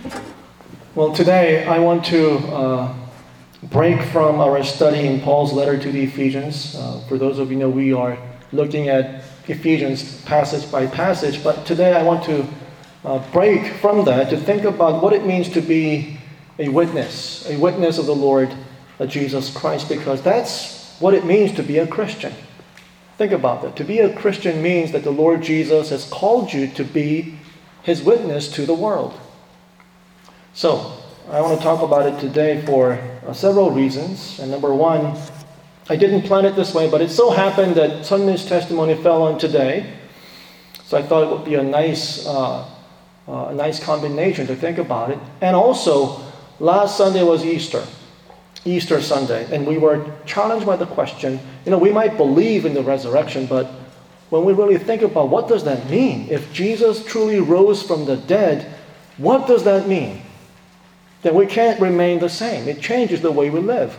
Well, today I want to break from our study in Paul's letter to the Ephesians. For those of you know, we are looking at Ephesians passage by passage, but today I want to break from that to think about what it means to be a witness of the Lord Jesus Christ, because that's what it means to be a Christian. Think about that. To be a Christian means that the Lord Jesus has called you to be His witness to the world. So, I want to talk about it today for several reasons. And number one, I didn't plan it this way, but it so happened that Sunday's testimony fell on today. So I thought it would be a nice combination to think about it. And also, last Sunday was Easter Sunday. And we were challenged by the question, we might believe in the resurrection, but when we really think about what does that mean? If Jesus truly rose from the dead, what does that mean? Then we can't remain the same. It changes the way we live.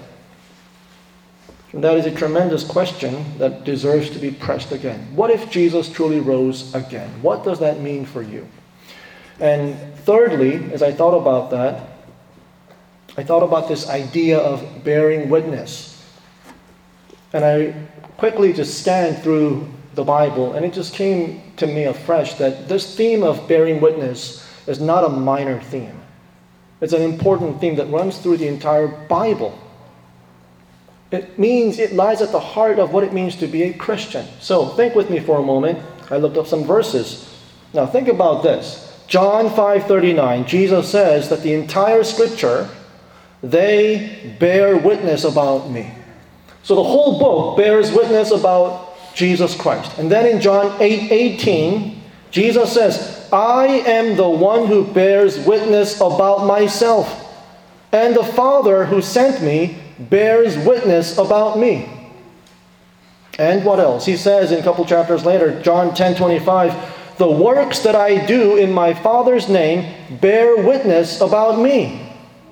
And that is a tremendous question that deserves to be pressed again. What if Jesus truly rose again? What does that mean for you? And thirdly, as I thought about that, I thought about this idea of bearing witness. And I quickly just scanned through the Bible, and it just came to me afresh that this theme of bearing witness is not a minor theme. It's an important theme that runs through the entire Bible. It lies at the heart of what it means to be a Christian. So think with me for a moment. I looked up some verses. Now think about this. John 5:39, Jesus says that the entire Scripture, they bear witness about me. So the whole book bears witness about Jesus Christ. And then in John 8:18, Jesus says, I am the one who bears witness about myself, and the Father who sent me bears witness about me. And what else? He says in a couple chapters later, John 10:25, the works that I do in my Father's name bear witness about me.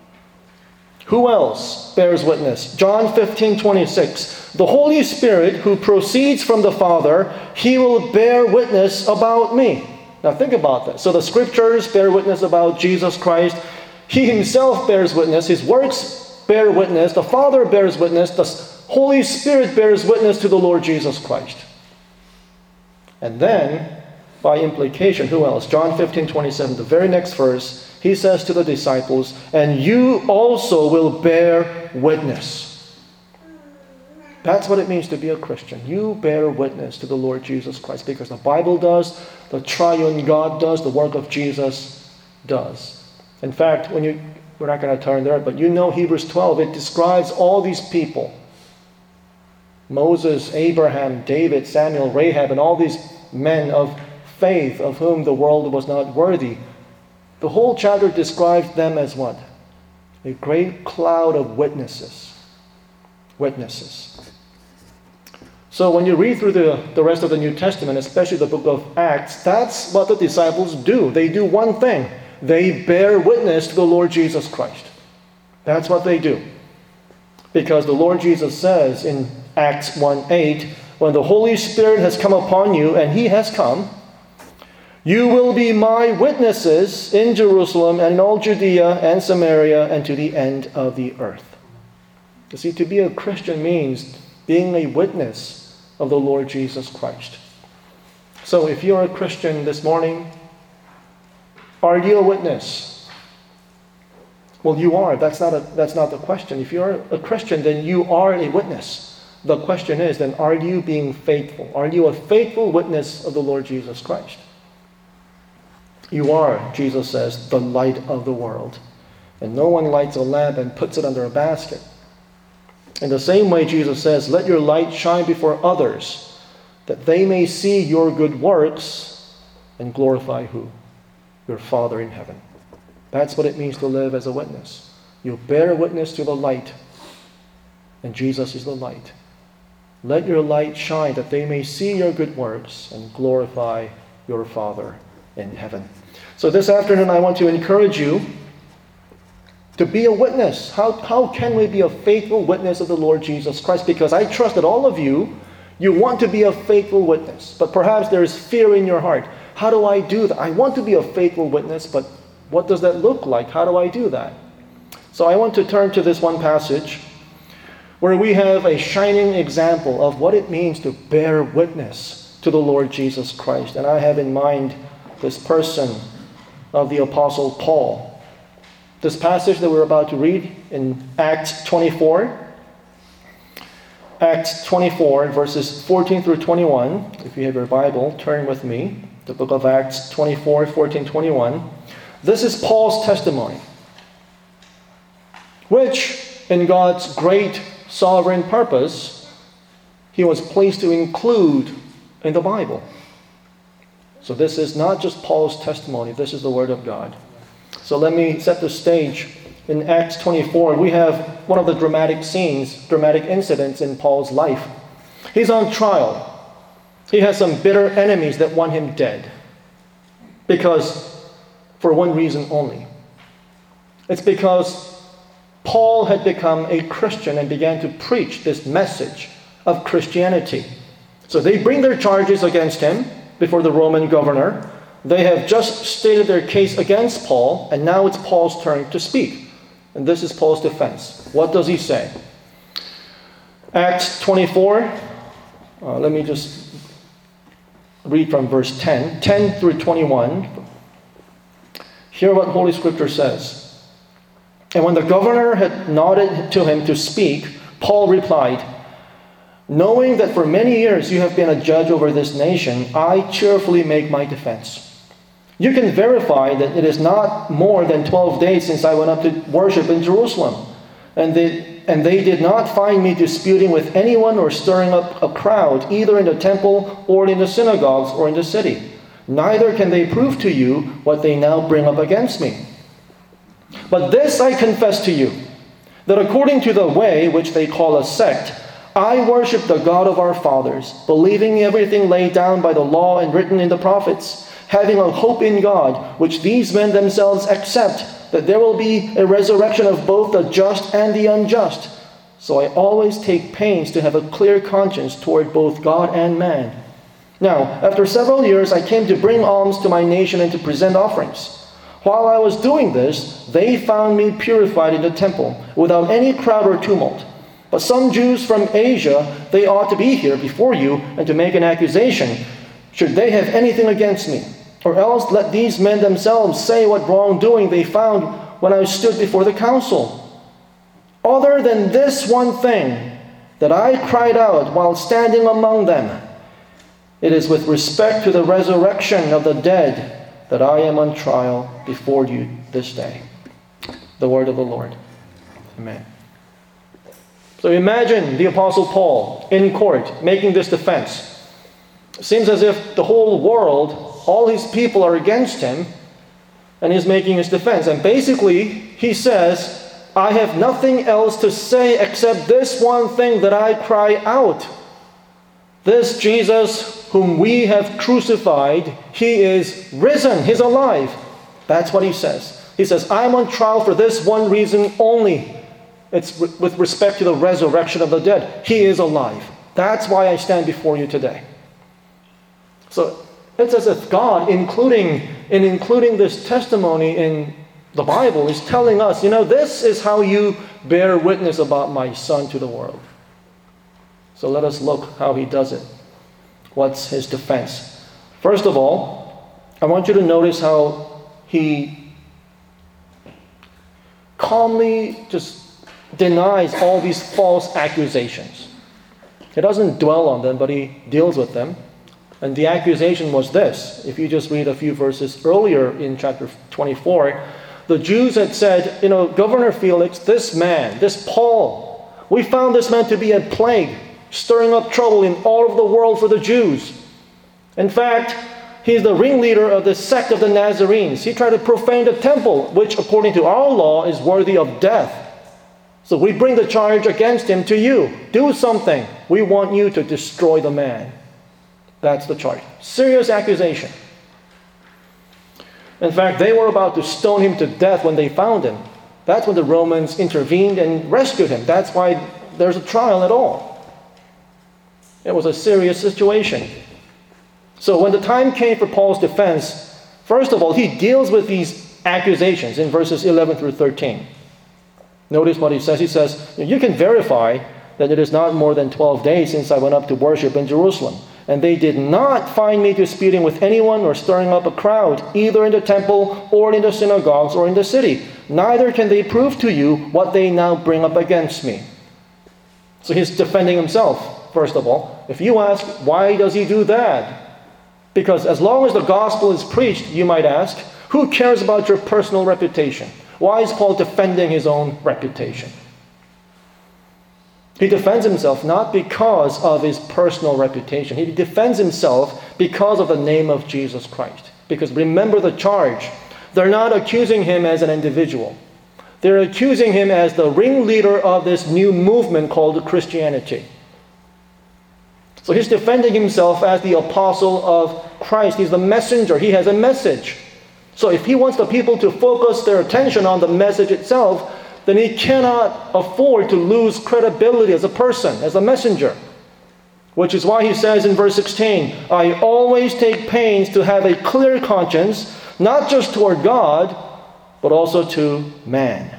Who else bears witness? John 15:26, the Holy Spirit who proceeds from the Father, He will bear witness about me. Now think about that. So the Scriptures bear witness about Jesus Christ. He Himself bears witness. His works bear witness. The Father bears witness. The Holy Spirit bears witness to the Lord Jesus Christ. And then, by implication, who else? John 15:27, the very next verse, He says to the disciples, and you also will bear witness. That's what it means to be a Christian. You bear witness to the Lord Jesus Christ, because the Bible does, the triune God does, the work of Jesus does. In fact, we're not going to turn there, but Hebrews 12, it describes all these people. Moses, Abraham, David, Samuel, Rahab, and all these men of faith of whom the world was not worthy. The whole chapter describes them as what? A great cloud of witnesses. Witnesses. So when you read through the rest of the New Testament, especially the book of Acts, that's what the disciples do. They do one thing. They bear witness to the Lord Jesus Christ. That's what they do. Because the Lord Jesus says in Acts 1:8, when the Holy Spirit has come upon you, and He has come, you will be my witnesses in Jerusalem and in all Judea and Samaria and to the end of the earth. You see, to be a Christian means being a witness of the Lord Jesus Christ. So if you're a Christian this morning, are you a witness? Well, you are. That's not the question. If you're a Christian, then you are a witness. The question is, then, are you being faithful? Are you a faithful witness of the Lord Jesus Christ? You are, Jesus says, the light of the world. And no one lights a lamp and puts it under a basket. In the same way, Jesus says, let your light shine before others, that they may see your good works and glorify who? Your Father in heaven. That's what it means to live as a witness. You bear witness to the light, and Jesus is the light. Let your light shine, that they may see your good works and glorify your Father in heaven. So this afternoon, I want to encourage you to be a witness. How can we be a faithful witness of the Lord Jesus Christ? Because I trust that all of you want to be a faithful witness, but perhaps there is fear in your heart. How do I do that? I want to be a faithful witness, but What does that look like? How do I do that? So I want to turn to this one passage where we have a shining example of what it means to bear witness to the Lord Jesus Christ. And I have in mind this person of the Apostle Paul. This passage that we're about to read in Acts 24. Acts 24, verses 14 through 21. If you have your Bible, turn with me. The book of Acts 24, 14, 21. This is Paul's testimony, which, in God's great sovereign purpose, He was pleased to include in the Bible. So this is not just Paul's testimony, this is the Word of God. So let me set the stage. In Acts 24, we have one of the dramatic scenes, dramatic incidents in Paul's life. He's on trial. He has some bitter enemies that want him dead. For one reason only. It's because Paul had become a Christian and began to preach this message of Christianity. So they bring their charges against him before the Roman governor. They have just stated their case against Paul, and now it's Paul's turn to speak. And this is Paul's defense. What does he say? Acts 24, let me just read from verse 10 through 21. Hear what Holy Scripture says. And when the governor had nodded to him to speak, Paul replied, "Knowing that for many years you have been a judge over this nation, I cheerfully make my defense. You can verify that it is not more than 12 days since I went up to worship in Jerusalem, and they did not find me disputing with anyone or stirring up a crowd, either in the temple or in the synagogues or in the city. Neither can they prove to you what they now bring up against me. But this I confess to you, that according to the way which they call a sect, I worship the God of our fathers, believing everything laid down by the law and written in the prophets, having a hope in God, which these men themselves accept, that there will be a resurrection of both the just and the unjust. So I always take pains to have a clear conscience toward both God and man. Now, after several years, I came to bring alms to my nation and to present offerings. While I was doing this, they found me purified in the temple, without any crowd or tumult. But some Jews from Asia, they ought to be here before you and to make an accusation, should they have anything against me. Or else let these men themselves say what wrongdoing they found when I stood before the council. Other than this one thing, that I cried out while standing among them, it is with respect to the resurrection of the dead that I am on trial before you this day." The word of the Lord. Amen. So imagine the Apostle Paul in court making this defense. It seems as if the whole world, all his people are against him, and he's making his defense. And basically, he says, I have nothing else to say except this one thing that I cry out. This Jesus whom we have crucified, He is risen. He's alive. That's what he says. He says, I'm on trial for this one reason only. It's with respect to the resurrection of the dead. He is alive. That's why I stand before you today. So it's as if God, including this testimony in the Bible, is telling us, this is how you bear witness about my Son to the world. So let us look how he does it. What's his defense? First of all, I want you to notice how he calmly just denies all these false accusations. He doesn't dwell on them, but he deals with them. And the accusation was this. If you just read a few verses earlier in chapter 24, the Jews had said, Governor Felix, this man, this Paul, we found this man to be a plague, stirring up trouble in all of the world for the Jews. In fact, he's the ringleader of the sect of the Nazarenes. He tried to profane the temple, which according to our law is worthy of death. So we bring the charge against him to you. Do something. We want you to destroy the man. That's the charge. Serious accusation. In fact, they were about to stone him to death when they found him. That's when the Romans intervened and rescued him. That's why there's a trial at all. It was a serious situation. So when the time came for Paul's defense, first of all, he deals with these accusations in verses 11 through 13. Notice what he says. He says, you can verify that it is not more than 12 days since I went up to worship in Jerusalem. And they did not find me disputing with anyone or stirring up a crowd, either in the temple or in the synagogues or in the city. Neither can they prove to you what they now bring up against me. So he's defending himself, first of all. If you ask, why does he do that? Because as long as the gospel is preached, you might ask, who cares about your personal reputation? Why is Paul defending his own reputation? He defends himself not because of his personal reputation. He defends himself because of the name of Jesus Christ. Because remember the charge. They're not accusing him as an individual. They're accusing him as the ringleader of this new movement called Christianity. So he's defending himself as the apostle of Christ. He's the messenger. He has a message. So if he wants the people to focus their attention on the message itself, then he cannot afford to lose credibility as a person, as a messenger. Which is why he says in verse 16, I always take pains to have a clear conscience, not just toward God, but also to man.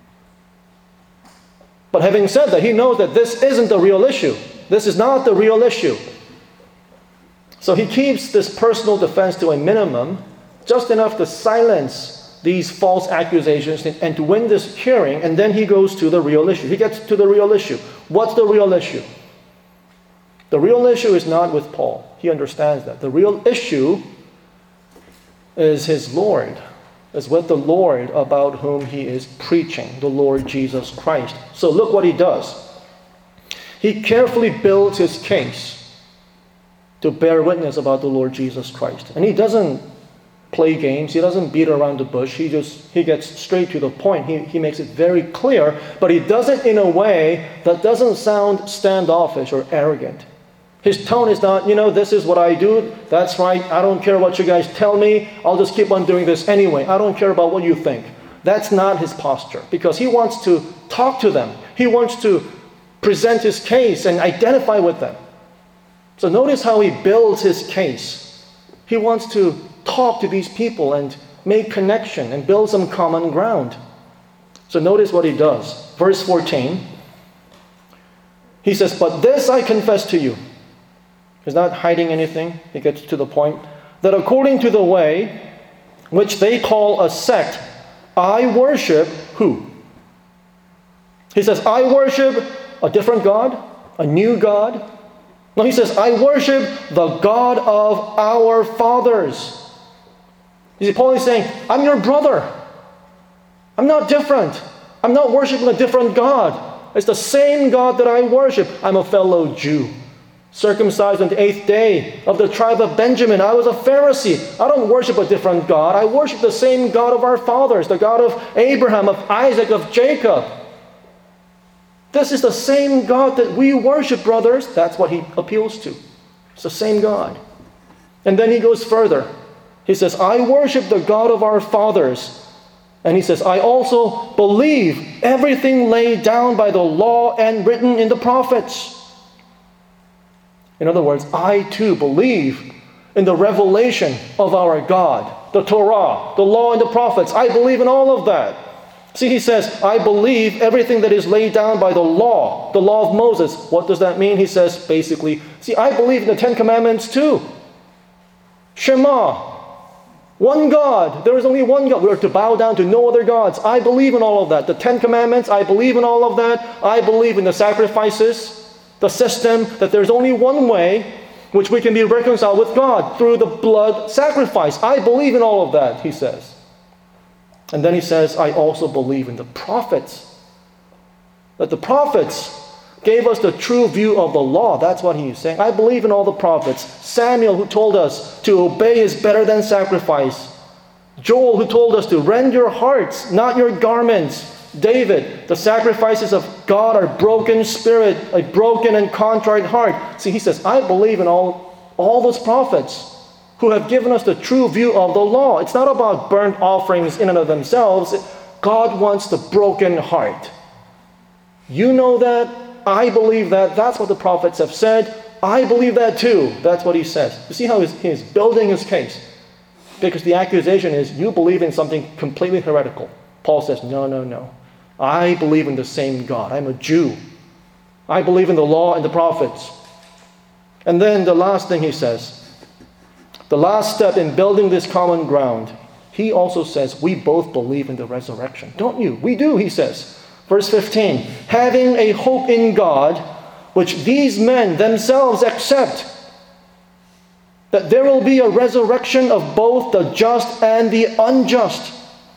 But having said that, he knows that this isn't the real issue. This is not the real issue. So he keeps this personal defense to a minimum, just enough to silence these false accusations and to win this hearing, and then he goes to the real issue. He gets to the real issue. What's the real issue? The real issue is not with Paul. He understands that. The real issue is his Lord. Is with the Lord about whom he is preaching, the Lord Jesus Christ. So look what he does. He carefully builds his case to bear witness about the Lord Jesus Christ. And he doesn't play games. He doesn't beat around the bush. He gets straight to the point. He makes it very clear, but he does it in a way that doesn't sound standoffish or arrogant. His tone is not, this is what I do. That's right. I don't care what you guys tell me. I'll just keep on doing this anyway. I don't care about what you think. That's not his posture, because he wants to talk to them. He wants to present his case and identify with them. So notice how he builds his case. He wants to talk to these people and make connection and build some common ground. So notice what he does. Verse 14. He says, but this I confess to you. He's not hiding anything. He gets to the point. That according to the way which they call a sect, I worship who? He says, I worship a different God? A new God? No, he says, I worship the God of our fathers. You see, Paul is saying, I'm your brother. I'm not different. I'm not worshiping a different God. It's the same God that I worship. I'm a fellow Jew, circumcised on the 8th day, of the tribe of Benjamin. I was a Pharisee. I don't worship a different God. I worship the same God of our fathers, the God of Abraham, of Isaac, of Jacob. This is the same God that we worship, brothers. That's what he appeals to. It's the same God. And then he goes further. He says, I worship the God of our fathers. And he says, I also believe everything laid down by the law and written in the prophets. In other words, I too believe in the revelation of our God, the Torah, the law and the prophets. I believe in all of that. See, he says, I believe everything that is laid down by the law of Moses. What does that mean? He says, basically, see, I believe in the Ten Commandments too. Shema. One God. There is only one God. We are to bow down to no other gods. I believe in all of that. The Ten Commandments, I believe in all of that. I believe in the sacrifices, the system, that there's only one way which we can be reconciled with God, through the blood sacrifice. I believe in all of that, he says. And then he says, I also believe in the prophets. That the prophets gave us the true view of the law. That's what he's saying. I believe in all the prophets. Samuel, who told us to obey is better than sacrifice. Joel, who told us to rend your hearts, not your garments. David, the sacrifices of God are broken spirit, a broken and contrite heart. See, he says, I believe in all those prophets who have given us the true view of the law. It's not about burnt offerings in and of themselves. God wants the broken heart. You know that. I believe that. That's what the prophets have said. I believe that too. That's what he says. You see how he's building his case. Because the accusation is, you believe in something completely heretical. Paul says, no. I believe in the same God. I'm a Jew. I believe in the law and the prophets. And then the last thing he says, the last step in building this common ground, he also says, we both believe in the resurrection. Don't you? We do, he says. Verse 15, having a hope in God, which these men themselves accept, that there will be a resurrection of both the just and the unjust.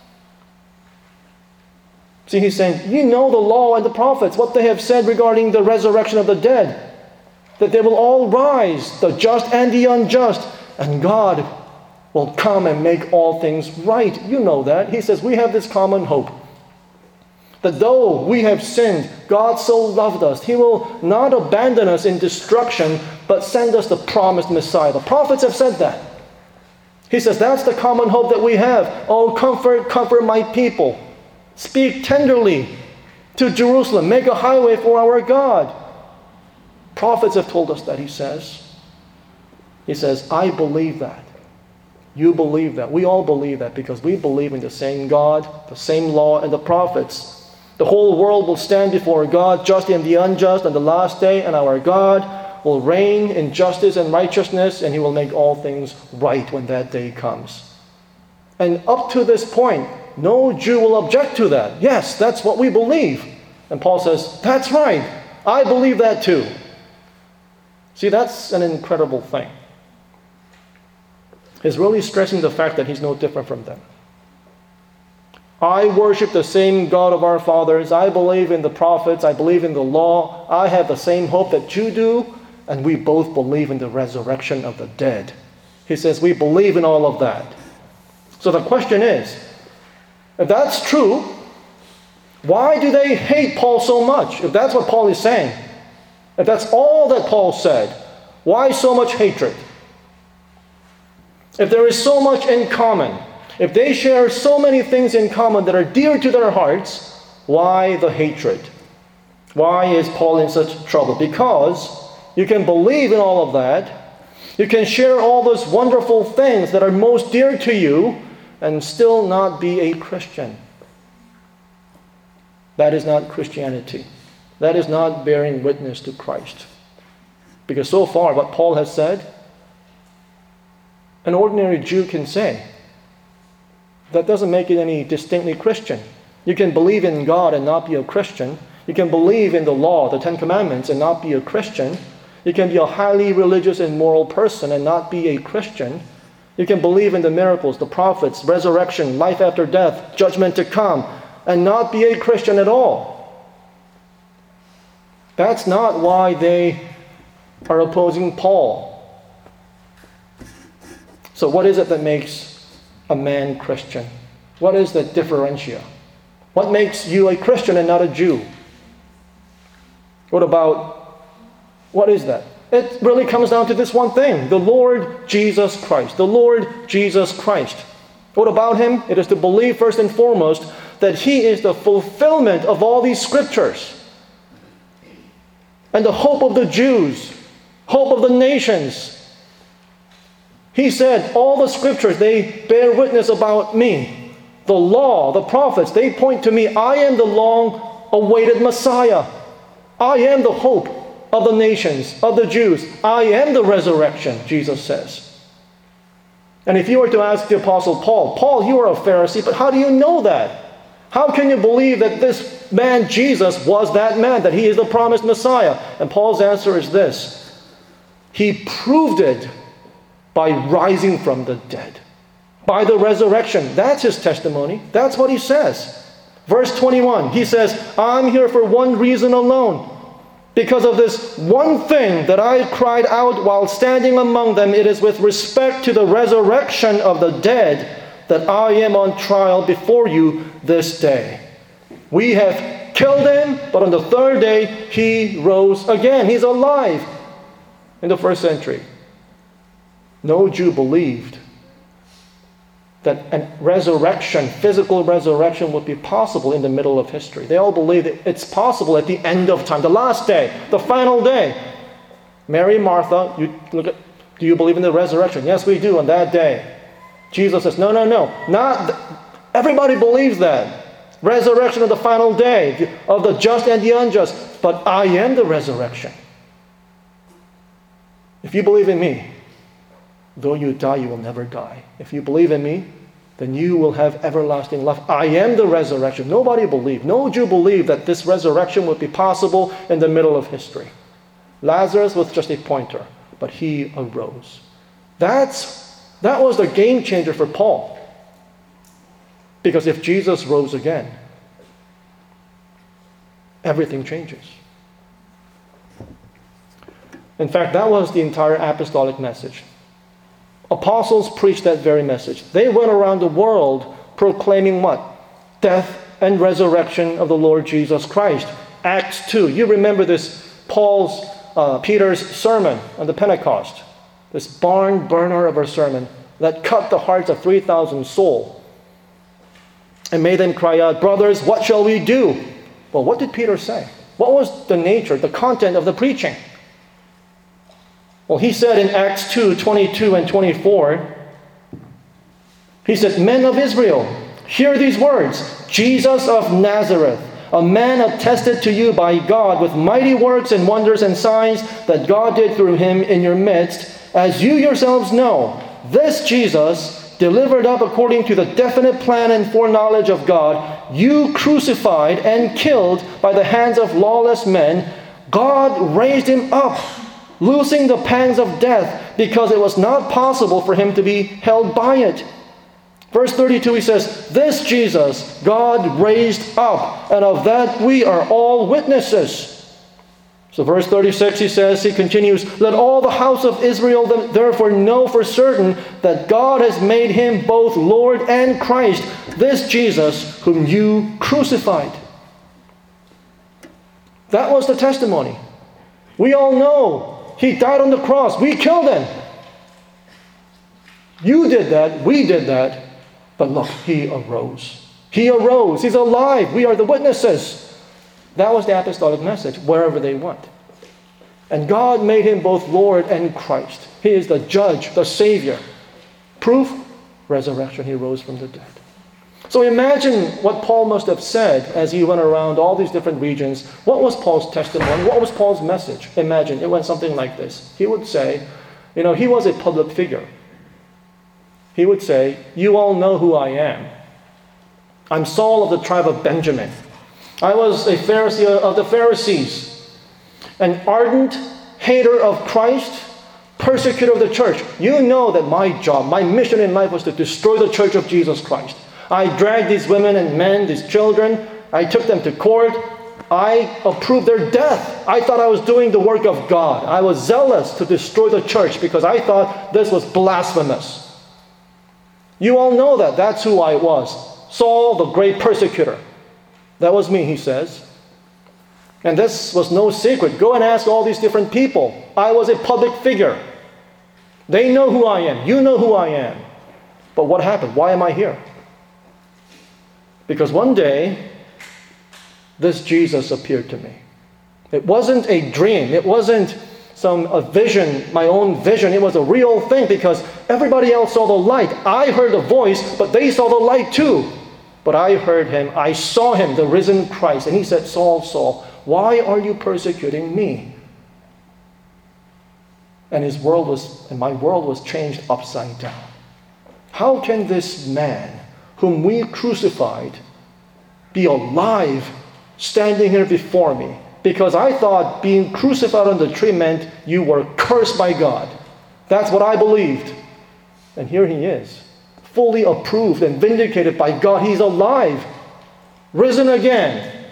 See, he's saying, you know the law and the prophets, what they have said regarding the resurrection of the dead, that they will all rise, the just and the unjust, and God will come and make all things right. You know that. He says, we have this common hope, that though we have sinned, God so loved us, He will not abandon us in destruction, but send us the promised Messiah. The prophets have said that. He says, that's the common hope that we have. Oh, comfort my people. Speak tenderly to Jerusalem. Make a highway for our God. Prophets have told us that, he says. He says, I believe that. You believe that. We all believe that because we believe in the same God, the same law, and the prophets. The whole world will stand before God, just and the unjust, on the last day, and our God will reign in justice and righteousness, and He will make all things right when that day comes. And up to this point, no Jew will object to that. Yes, that's what we believe. And Paul says, that's right. I believe that too. See, that's an incredible thing. He's really stressing the fact that he's no different from them. I worship the same God of our fathers. I believe in the prophets. I believe in the law. I have the same hope that you do. And we both believe in the resurrection of the dead. He says we believe in all of that. So the question is, if that's true, why do they hate Paul so much? If that's what Paul is saying, if that's all that Paul said, why so much hatred? If there is so much in common, if they share so many things in common that are dear to their hearts, why the hatred? Why is Paul in such trouble? Because you can believe in all of that, you can share all those wonderful things that are most dear to you, and still not be a Christian. That is not Christianity. That is not bearing witness to Christ. Because so far, what Paul has said, an ordinary Jew can say. That doesn't make it any distinctly Christian. You can believe in God and not be a Christian. You can believe in the law, the Ten Commandments, and not be a Christian. You can be a highly religious and moral person and not be a Christian. You can believe in the miracles, the prophets, resurrection, life after death, judgment to come, and not be a Christian at all. That's not why they are opposing Paul. So what is it that makes a man Christian? What is the differentia? What makes you a Christian and not a Jew? What is that? It really comes down to this one thing, the Lord Jesus Christ. The Lord Jesus Christ. What about Him? It is to believe first and foremost that He is the fulfillment of all these scriptures. And the hope of the Jews, hope of the nations. He said, all the scriptures, they bear witness about me. The law, the prophets, they point to me. I am the long-awaited Messiah. I am the hope of the nations, of the Jews. I am the resurrection, Jesus says. And if you were to ask the Apostle Paul, you are a Pharisee, but how do you know that? How can you believe that this man, Jesus, was that man, that He is the promised Messiah? And Paul's answer is this. He proved it by rising from the dead. By the resurrection. That's his testimony. That's what he says. Verse 21, he says, I'm here for one reason alone. Because of this one thing that I cried out while standing among them, it is with respect to the resurrection of the dead that I am on trial before you this day. We have killed Him, but on the third day He rose again. He's alive. In the first century, no Jew believed that a resurrection, physical resurrection, would be possible in the middle of history. They all believed it's possible at the end of time, the last day, the final day. Mary, Martha, do you believe in the resurrection? Yes, we do on that day. Jesus says, no. Everybody believes that. Resurrection of the final day, of the just and the unjust. But I am the resurrection. If you believe in me, though you die, you will never die. If you believe in me, then you will have everlasting life. I am the resurrection. Nobody believed. No Jew believed that this resurrection would be possible in the middle of history. Lazarus was just a pointer, but he arose. That was the game changer for Paul. Because if Jesus rose again, everything changes. In fact, that was the entire apostolic message. Apostles preached that very message. They went around the world proclaiming what? Death and resurrection of the Lord Jesus Christ. Acts 2. You remember this, Peter's sermon on the Pentecost. This barn burner of a sermon that cut the hearts of 3,000 souls and made them cry out, brothers, what shall we do? Well, what did Peter say? What was the nature, the content of the preaching? Well, he said in Acts 2, 22 and 24, he said, men of Israel, hear these words. Jesus of Nazareth, a man attested to you by God with mighty works and wonders and signs that God did through him in your midst, as you yourselves know. This Jesus, delivered up according to the definite plan and foreknowledge of God, you crucified and killed by the hands of lawless men. God raised him up, loosing the pangs of death, because it was not possible for him to be held by it. Verse 32, he says, this Jesus God raised up, and of that we are all witnesses. So verse 36, he continues, let all the house of Israel therefore know for certain that God has made him both Lord and Christ, this Jesus whom you crucified. That was the testimony. We all know he died on the cross. We killed him. You did that. We did that. But look, he arose. He arose. He's alive. We are the witnesses. That was the apostolic message, wherever they went. And God made him both Lord and Christ. He is the judge, the Savior. Proof, resurrection. He rose from the dead. So imagine what Paul must have said as he went around all these different regions. What was Paul's testimony? What was Paul's message? Imagine, it went something like this. He would say, he was a public figure. He would say, you all know who I am. I'm Saul of the tribe of Benjamin. I was a Pharisee of the Pharisees, an ardent hater of Christ, persecutor of the church. You know that my job, my mission in life was to destroy the church of Jesus Christ. I dragged these women and men, these children. I took them to court. I approved their death. I thought I was doing the work of God. I was zealous to destroy the church because I thought this was blasphemous. You all know that. That's who I was. Saul, the great persecutor. That was me, he says. And this was no secret. Go and ask all these different people. I was a public figure. They know who I am. You know who I am. But what happened? Why am I here? Because one day, this Jesus appeared to me. It wasn't a dream. It wasn't a vision, my own vision. It was a real thing because everybody else saw the light. I heard a voice, but they saw the light too. But I heard him, I saw him, the risen Christ. And he said, Saul, Saul, why are you persecuting me? And my world was changed upside down. How can this man, whom we crucified, be alive, standing here before me? Because I thought being crucified on the tree meant you were cursed by God. That's what I believed. And here he is, fully approved and vindicated by God. He's alive, risen again.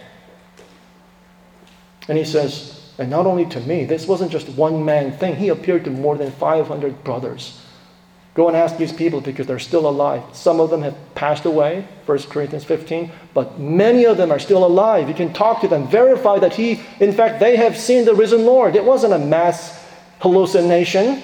And he says, and not only to me, this wasn't just one man thing. He appeared to more than 500 brothers. Go and ask these people because they're still alive. Some of them have passed away, 1 Corinthians 15, but many of them are still alive. You can talk to them, verify that in fact, they have seen the risen Lord. It wasn't a mass hallucination.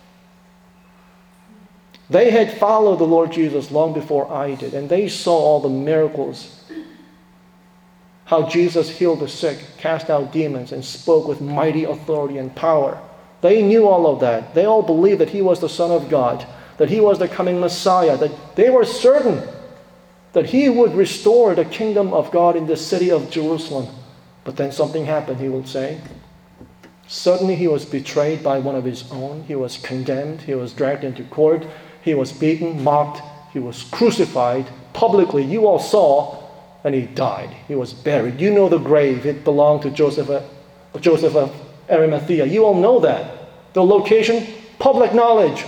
They had followed the Lord Jesus long before I did, and they saw all the miracles. How Jesus healed the sick, cast out demons, and spoke with mighty authority and power. They knew all of that. They all believed that he was the Son of God, that he was the coming Messiah, that they were certain that he would restore the kingdom of God in the city of Jerusalem. But then something happened, he will say. Suddenly he was betrayed by one of his own. He was condemned. He was dragged into court. He was beaten, mocked. He was crucified publicly. You all saw, and he died. He was buried. You know the grave. It belonged to Joseph of Arimathea. You all know that. The location, public knowledge.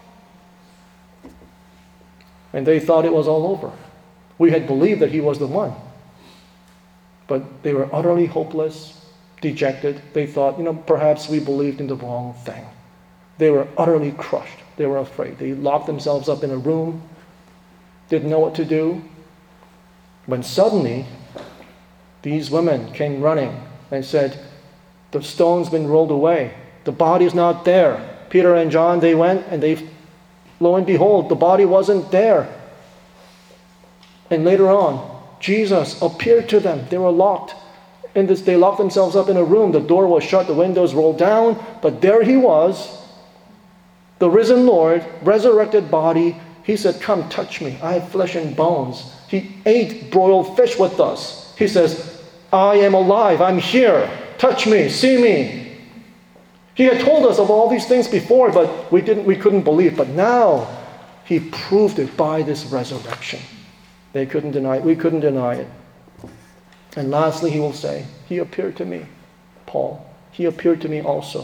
And they thought it was all over. We had believed that he was the one. But they were utterly hopeless, dejected. They thought, perhaps we believed in the wrong thing. They were utterly crushed. They were afraid. They locked themselves up in a room, didn't know what to do. When suddenly, these women came running and said, the stone's been rolled away. The body's not there. Peter and John, they went and lo and behold, the body wasn't there. And later on, Jesus appeared to them. They were locked. They locked themselves up in a room. The door was shut, the windows rolled down, but there he was, the risen Lord, resurrected body. He said, come touch me. I have flesh and bones. He ate broiled fish with us. He says, I am alive. I'm here. Touch me. See me. He had told us of all these things before, but we couldn't believe. But now he proved it by this resurrection. They couldn't deny it. We couldn't deny it. And lastly, he will say, he appeared to me, Paul. He appeared to me also.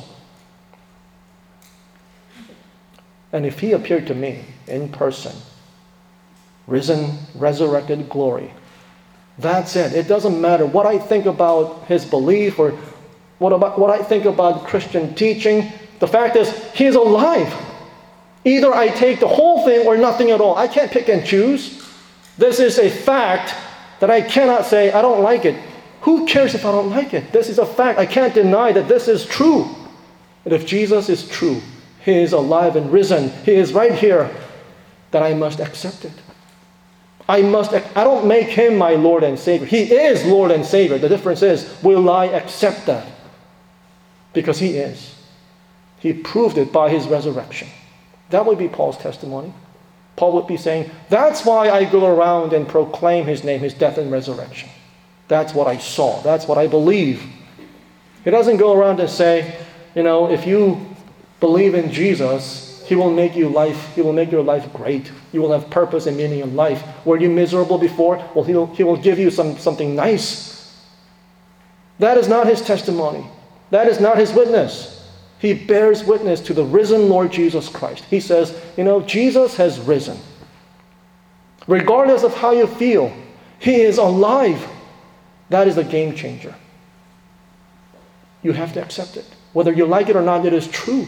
And if he appeared to me in person, risen, resurrected glory, that's it. It doesn't matter what I think about his belief or what I think about Christian teaching. The fact is, he is alive. Either I take the whole thing or nothing at all. I can't pick and choose. This is a fact that I cannot say, I don't like it. Who cares if I don't like it? This is a fact. I can't deny that this is true. And if Jesus is true, he is alive and risen, he is right here, that I must accept it. I don't make him my Lord and Savior. He is Lord and Savior. The difference is, will I accept that? Because he is. He proved it by his resurrection. That would be Paul's testimony. Paul would be saying, that's why I go around and proclaim his name, his death and resurrection. That's what I saw. That's what I believe. He doesn't go around and say, if you believe in Jesus, he will make your life great. You will have purpose and meaning in life. Were you miserable before? Well, he will give you something nice. That is not his testimony. That is not his witness. He bears witness to the risen Lord Jesus Christ. He says, Jesus has risen. Regardless of how you feel, he is alive. That is a game changer. You have to accept it. Whether you like it or not, it is true.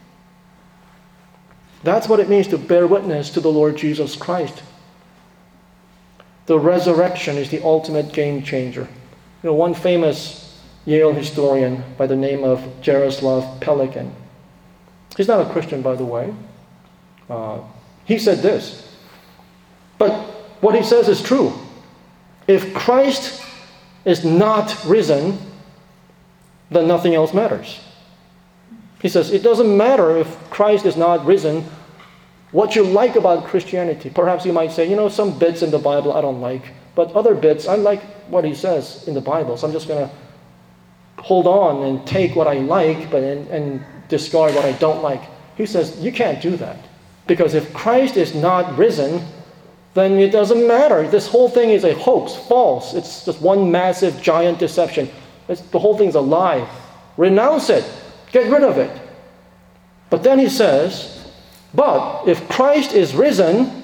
That's what it means to bear witness to the Lord Jesus Christ. The resurrection is the ultimate game changer. One famous Yale historian by the name of Jaroslav Pelikan. He's not a Christian, by the way. He said this. But what he says is true. If Christ is not risen, then nothing else matters. He says, it doesn't matter if Christ is not risen, what you like about Christianity. Perhaps you might say, some bits in the Bible I don't like, but other bits, I like what he says in the Bible, so I'm just going to hold on and take what I like and discard what I don't like. He says, you can't do that. Because if Christ is not risen, then it doesn't matter. This whole thing is a hoax, false. It's just one massive, giant deception. The whole thing's a lie. Renounce it. Get rid of it. But then he says, but if Christ is risen,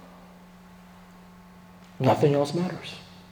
nothing else matters.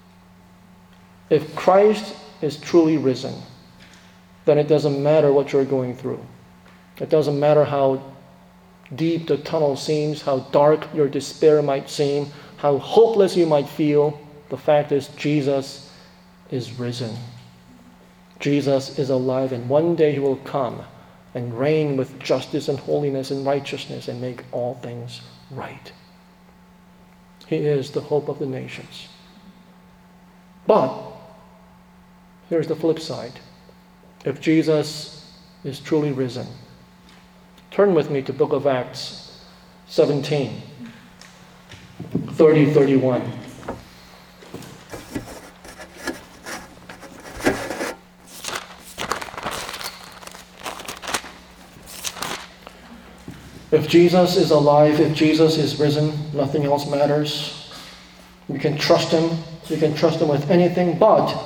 If Christ is truly risen, then it doesn't matter what you're going through. It doesn't matter how deep the tunnel seems, how dark your despair might seem, how hopeless you might feel. The fact is, Jesus is risen. Jesus is alive, and one day he will come and reign with justice and holiness and righteousness and make all things right. He is the hope of the nations. But here's the flip side. If Jesus is truly risen, turn with me to the book of Acts, 17, 30, 31. If Jesus is alive, if Jesus is risen, nothing else matters. You can trust him. You can trust him with anything, but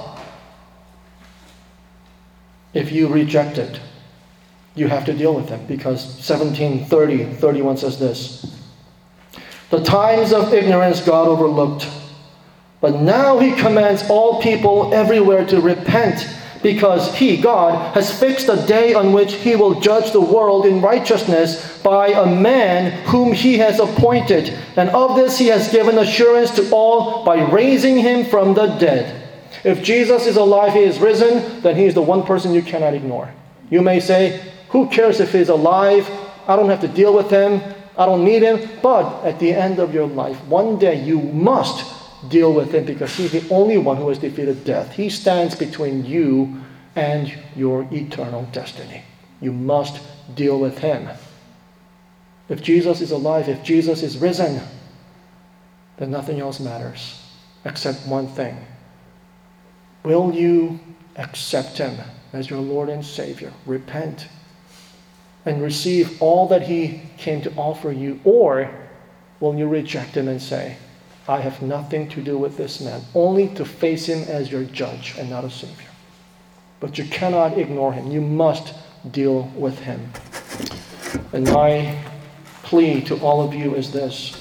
if you reject it, you have to deal with him, because 17:30-31 says this. The times of ignorance God overlooked, but now he commands all people everywhere to repent, because he, God, has fixed a day on which he will judge the world in righteousness by a man whom he has appointed. And of this he has given assurance to all by raising him from the dead. If Jesus is alive, he is risen, then he is the one person you cannot ignore. You may say, who cares if he's alive? I don't have to deal with him. I don't need him. But at the end of your life, one day you must deal with him, because he's the only one who has defeated death. He stands between you and your eternal destiny. You must deal with him. If Jesus is alive, if Jesus is risen, then nothing else matters except one thing. Will you accept him as your Lord and Savior? Repent and receive all that he came to offer you, or will you reject him and say, I have nothing to do with this man, only to face him as your judge and not a Savior? But you cannot ignore him. You must deal with him. And my plea to all of you is this.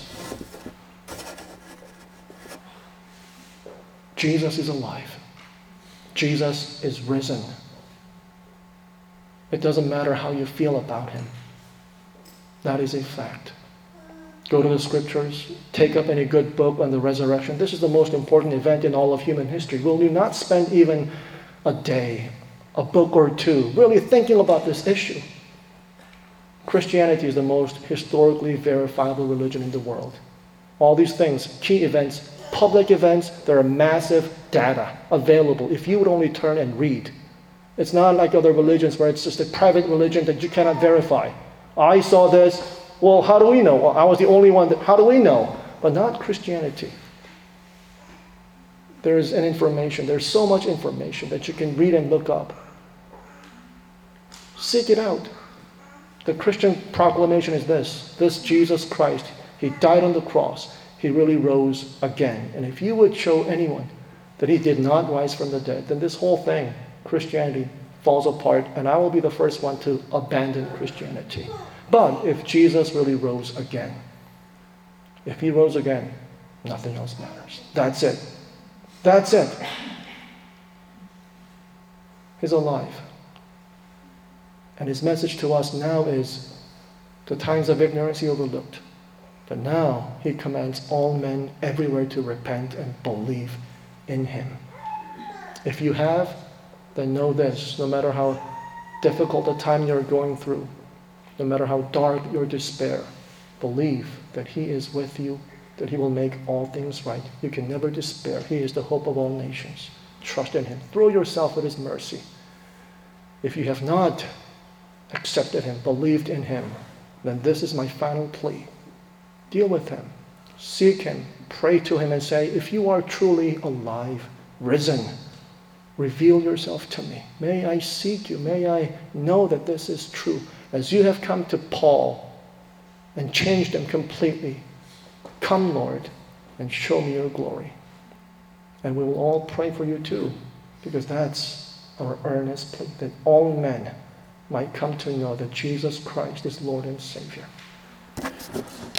Jesus is alive. Jesus is risen. It doesn't matter how you feel about him. That is a fact. Go to the scriptures. Take up any good book on the resurrection. This is the most important event in all of human history. Will you not spend even a day, a book or two, really thinking about this issue? Christianity is the most historically verifiable religion in the world. All these things, key events, public events, there are massive data available if you would only turn and read. It's not like other religions where it's just a private religion that you cannot verify. I saw this. Well, how do we know? Well, I was the only one how do we know? But not Christianity. There's so much information that you can read and look up. Seek it out. The Christian proclamation is this Jesus Christ, he died on the cross. He really rose again. And if you would show anyone that he did not rise from the dead, then this whole thing, Christianity, falls apart, and I will be the first one to abandon Christianity. But if Jesus really rose again, if he rose again, nothing else matters. That's it. That's it. He's alive. And his message to us now is, the times of ignorance he overlooked. But now he commands all men everywhere to repent and believe in him. If you have, then know this, no matter how difficult the time you're going through, no matter how dark your despair, believe that he is with you, that he will make all things right. You can never despair. He is the hope of all nations. Trust in him. Throw yourself at his mercy. If you have not accepted him, believed in him, then this is my final plea. Deal with him. Seek him. Pray to him and say, if you are truly alive, risen, reveal yourself to me. May I seek you. May I know that this is true. As you have come to Paul and changed him completely, come, Lord, and show me your glory. And we will all pray for you too, because that's our earnest plea, that all men might come to know that Jesus Christ is Lord and Savior.